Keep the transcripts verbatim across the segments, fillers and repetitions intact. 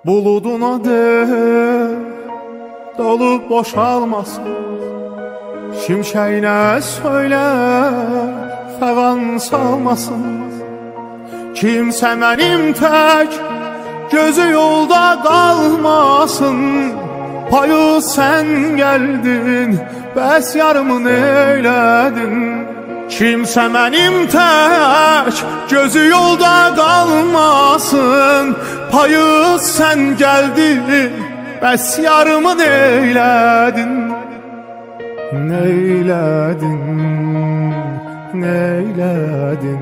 Buluduna de dolup boşalmasın, şimşeğine söyle fevan salmasın. Kimse benim tek gözü yolda kalmasın. Payı sen geldin, bəs yarımı neyledin? Kimse benim tek gözü yolda kalmasın. Payı sen geldin, bəs yarımı neyledin? Neyledin, neyledin?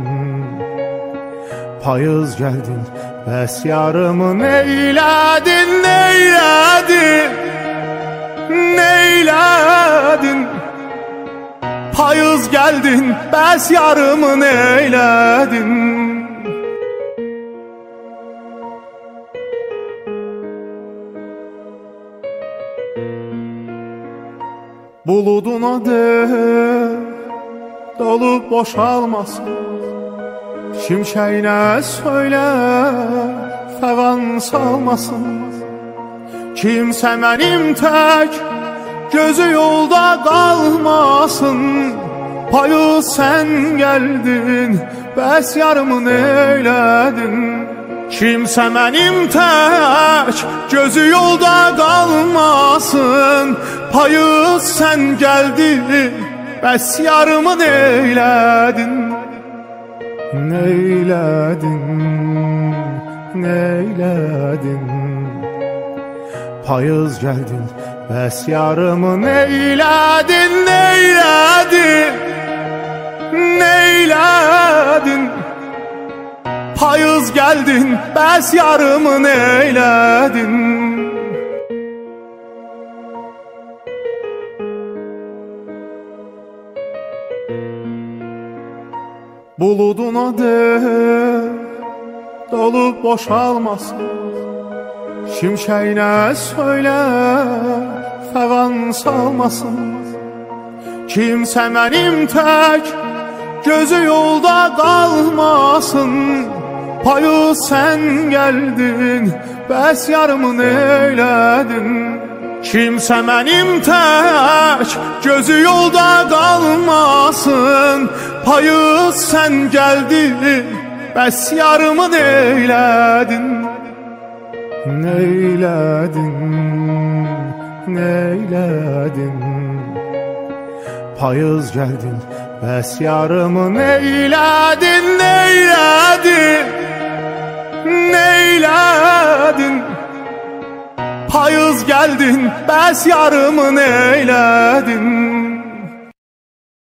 Payız geldin, bəs yarımı neyledin? Neyledin, neyledin? Payız geldin, bəs yarımı neyledin? Buluduna de dolup boşalmasın, şimşeğine söyle fevan salmasın. Kimse benim tek gözü yolda kalmasın. Payı sen geldin, bəs yarımı neyledin? Kimse benim tek gözü yolda kalmasın. Payı sen geldin, bəs yarımı neyledin? Neyledin, neyledin? Payız geldin, bəs yarımı neyledin? Neyledin, neyledin? Payız geldin, bəs yarımı neyledin? Buluduna de dolup boşalmasın, şimşeğine söyle fevan salmasın. Kimse benim tek gözü yolda kalmasın. Payı sen geldin, bəs yarımı neyledin? Kimse benim tek gözü yolda kalmasın. Payı sen geldin, bəs yarımı neyledin? Neyledin, neyledin? Payız geldin, bəs yarımı neyledin? Neyledin, neyledin? Payız geldin, bəs yarımı neyledin?